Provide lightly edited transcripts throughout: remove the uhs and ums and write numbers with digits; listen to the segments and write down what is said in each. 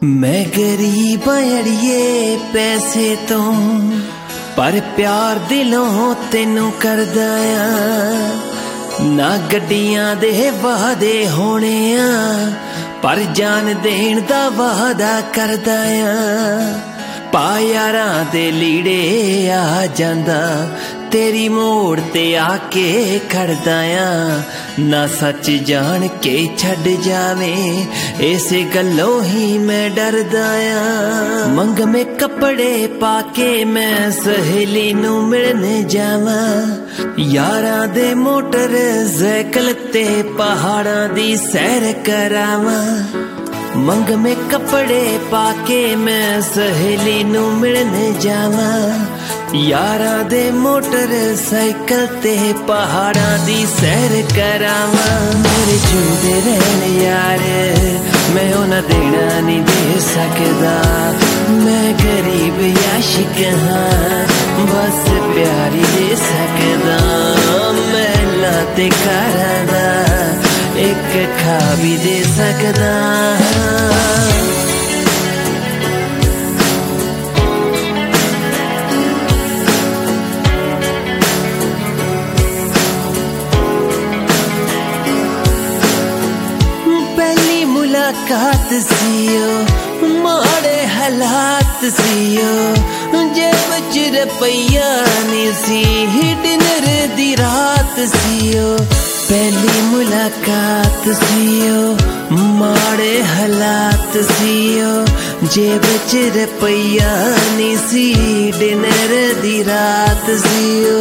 मैं गरीब अड़िए पैसे तो पर प्यार दिलों तेनू करदा आ ना गड्डियां दे वादे होने आ पर जान देण दा वादा करदा आ पा यारां दे लीड़े आ जांदा तेरी मोड़ ते आके खड़दा आ ना सच जान के छड़ जावे इसे गल्लों ही मैं डरदा आ मंग में कपड़े पाके मैं सहेली नू मिलने जावा यारां दे मोटर साइकिल ते पहाड़ां दी सैर करावा मंग में कपड़े पाके मैं सहेली नू मिलने जावा यारां दे मोटर साइकिल ते पहाड़ां दी सैर करावा मेरे जिंदे रहन यार मैं उन्हां देना नहीं दे सकदा मैं गरीब आशिक हाँ बस प्यार ही दे सकदा मैं लाते करां दा एक खा भी दे सकदा पहली मुलाकात सीओ माड़े हालात सीओ जेब च रुपया नहीं सी डिनर दी रात सीओ पहली मुलाकात सीओ माड़े हालात सीओ जेब च रुपया नहीं सी डिनर दी रात सीओ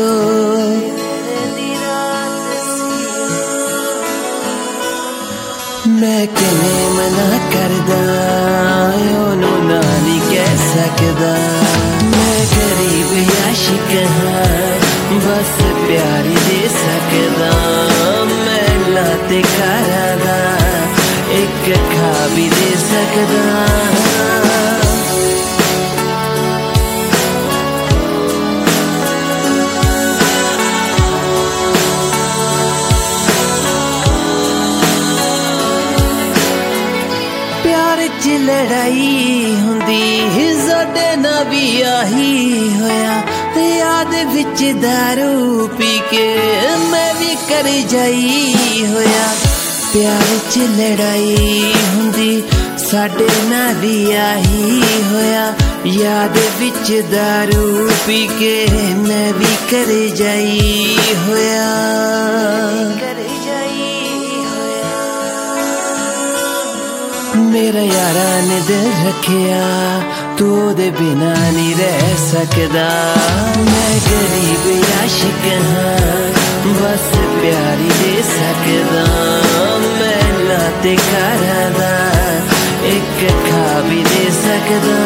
मैं किने मना करदा ओनू ना नहीं कह सकदा मैं गरीब आशिक हाँ बस प्यार ही दे सकदा मैं लाते करां दा एक खा भी दे सकदा लड़ाई हुंदी साडे ना भी आही होया याद विच दारू पी के मैं भी कर जाई होया प्यार च लड़ाई हुंदी साडे ना भी आही होया याद विच दारू पी के मैं भी कर जाई होया मेरा यारा ने दिल रखिया तू दे बिना नहीं रह सकदा मैं गरीब आशिक हाँ बस प्यार ही दे सकदा मैं लाते करां दा एक खा भी दे सकदा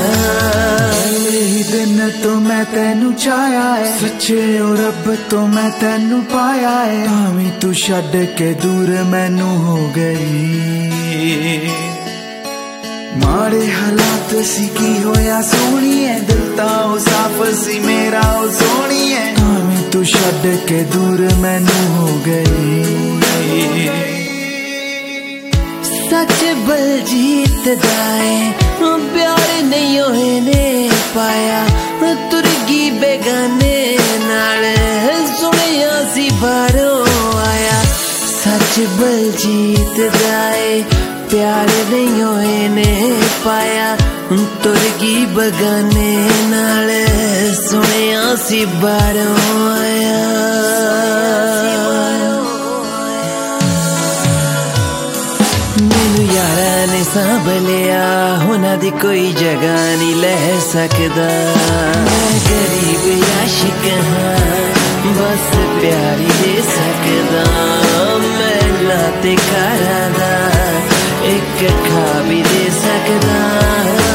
दिन तो मैं तेनू चाया है सच्चे ओ रब तो मैं तेनू पाया है भावी तू छड़ के दूर मैनू हो गई माड़े हालात सी की होया सोनी है दिल तां साफ सी मेरा ओ सोनी है भावी तू छड़ के दूर मैनू हो गई सच बलजीत दाए प्यार नहीं होने पाया तुरगी बेगाने नाल सुनिया सी बारों आया सच बलजीत दाए प्यार नहीं होने पाया तुरगी बेगाने नाल सुनिया सी बारों आया यारा ने सांभ लिया उन्हां दी कोई जगह नहीं ले सकदा मैं गरीब आशिक हाँ बस प्यार ही दे सकदा मैं लाते करां दा एक खा भी दे सकदा